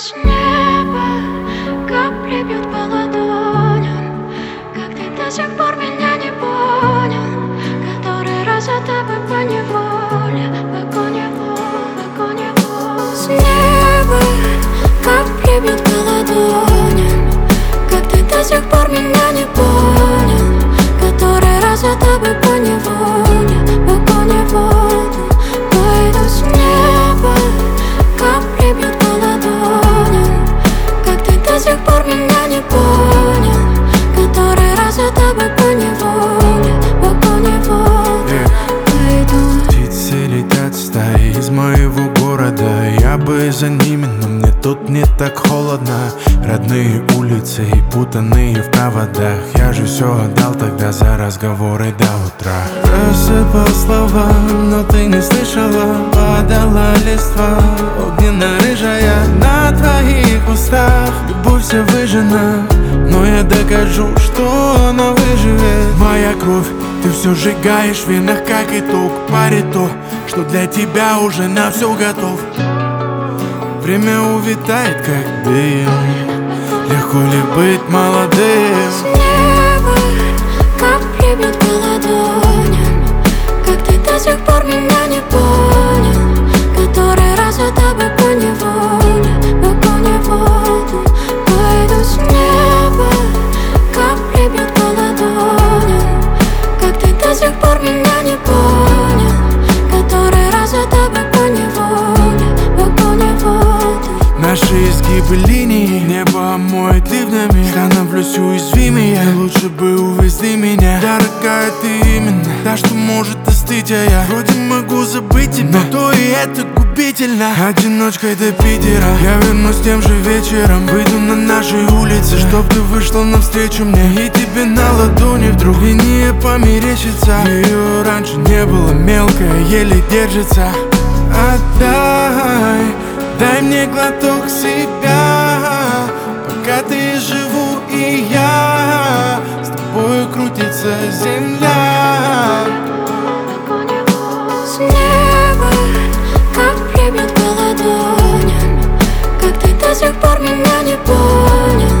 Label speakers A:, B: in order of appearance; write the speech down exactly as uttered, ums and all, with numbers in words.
A: с неба капли бьют по ладоням. Как ты до сих пор меня не понял, который раз за тобой поневоле, по поневоле, по поневоле. С неба капли бьют по ладоням. Как ты до сих пор меня не понял, который раз за тобой поневоле, по поневоле. Пойду с неба капли бьют по ладоням. Как ты до сих пор меня не понял, который раз за тобой поневоле, по поневоле. Пойду.
B: Птицы летят стаи из моего города. Я бы за ними, но мне тут не так холодно. Родные улицы и путанные в проводах. Я же все отдал тогда за разговоры до утра. Рассыпал слова, но ты не слышала. Падала листва огненно-рыжая на твоих устах. Любовь вся выжжена, но я докажу, что она выживет. Моя кровь, ты все сжигаешь в венах, как итог. Парит то, что для тебя уже на все готов. Время увитает, как дым. Легко ли быть молодым?
A: С неба капли бьют по ладоням. Как ты до сих пор меня не понял, который раз за тобой поневоле, по поневоле. Пойду с неба капли бьют по ладоням. Как ты до сих пор меня не понял, который раз за тобой поневоле, по поневоле.
B: Наши изгибы линий небо омоет ливнями. Становлюсь уязвимее, лучше бы увезли меня. Дорогая, ты именно та, что может остыть, а я вроде могу забыть тебя, но то и это губительно. Одиночкой до Питера я вернусь тем же вечером. Выйду на нашей улице, чтоб ты вышла навстречу мне. И тебе на ладони вдруг линия померещится. Ее раньше не было, мелкая, еле держится. Отдай, дай мне глоток себя, пока ты живу и я. С тобою крутится земля.
A: С неба капли бьют по ладоням. Как ты до сих пор меня не понял,